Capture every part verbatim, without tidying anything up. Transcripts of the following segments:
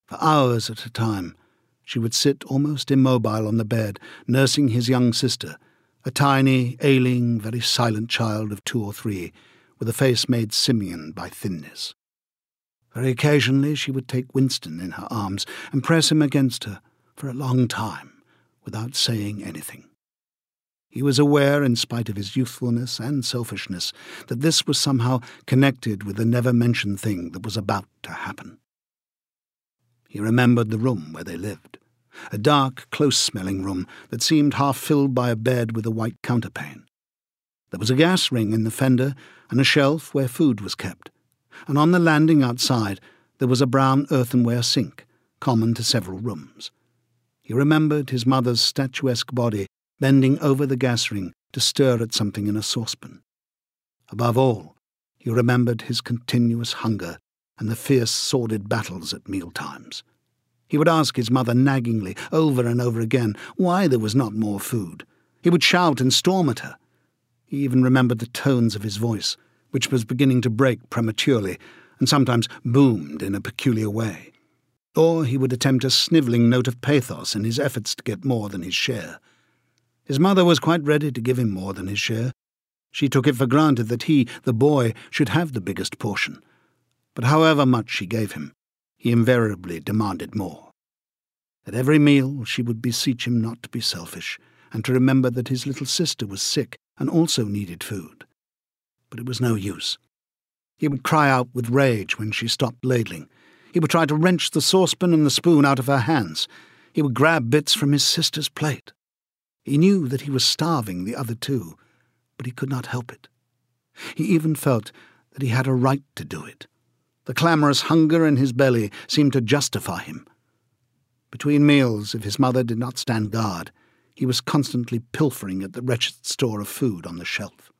For hours at a time, she would sit almost immobile on the bed, nursing his young sister, a tiny, ailing, very silent child of two or three, with a face made simian by thinness. Very occasionally she would take Winston in her arms and press him against her for a long time, without saying anything. He was aware, in spite of his youthfulness and selfishness, that this was somehow connected with the never-mentioned thing that was about to happen. He remembered the room where they lived, a dark, close-smelling room that seemed half-filled by a bed with a white counterpane. There was a gas ring in the fender and a shelf where food was kept, and on the landing outside there was a brown earthenware sink, common to several rooms. He remembered his mother's statuesque body bending over the gas ring to stir at something in a saucepan. Above all, he remembered his continuous hunger and the fierce, sordid battles at mealtimes. He would ask his mother naggingly, over and over again, why there was not more food. He would shout and storm at her. He even remembered the tones of his voice, which was beginning to break prematurely, and sometimes boomed in a peculiar way. Or he would attempt a snivelling note of pathos in his efforts to get more than his share. His mother was quite ready to give him more than his share. She took it for granted that he, the boy, should have the biggest portion. But however much she gave him, he invariably demanded more. At every meal she would beseech him not to be selfish, and to remember that his little sister was sick and also needed food. But it was no use. He would cry out with rage when she stopped ladling. He would try to wrench the saucepan and the spoon out of her hands. He would grab bits from his sister's plate. He knew that he was starving the other two, but he could not help it. He even felt that he had a right to do it. The clamorous hunger in his belly seemed to justify him. Between meals, if his mother did not stand guard, he was constantly pilfering at the wretched store of food on the shelf.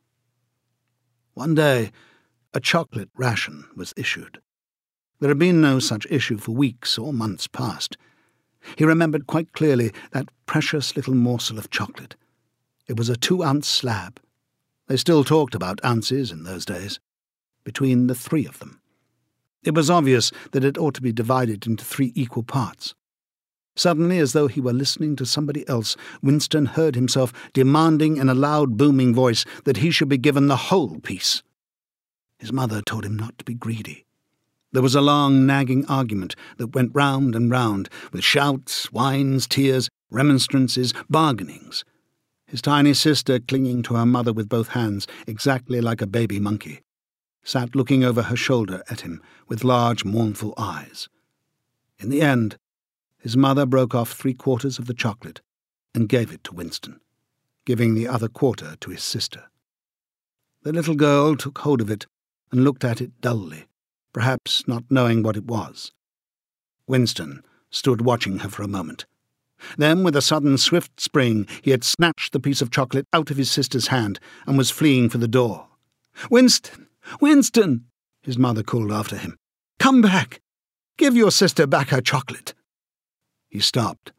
One day, a chocolate ration was issued. There had been no such issue for weeks or months past. He remembered quite clearly that precious little morsel of chocolate. It was a two-ounce slab. They still talked about ounces in those days, between the three of them. It was obvious that it ought to be divided into three equal parts. Suddenly, as though he were listening to somebody else, Winston heard himself demanding in a loud, booming voice that he should be given the whole piece. His mother told him not to be greedy. There was a long, nagging argument that went round and round, with shouts, whines, tears, remonstrances, bargainings. His tiny sister, clinging to her mother with both hands, exactly like a baby monkey, sat looking over her shoulder at him with large, mournful eyes. In the end, his mother broke off three-quarters of the chocolate and gave it to Winston, giving the other quarter to his sister. The little girl took hold of it and looked at it dully, perhaps not knowing what it was. Winston stood watching her for a moment. Then, with a sudden, swift spring, he had snatched the piece of chocolate out of his sister's hand and was fleeing for the door. "Winston! Winston!" his mother called after him. "Come back! Give your sister back her chocolate!" He stopped,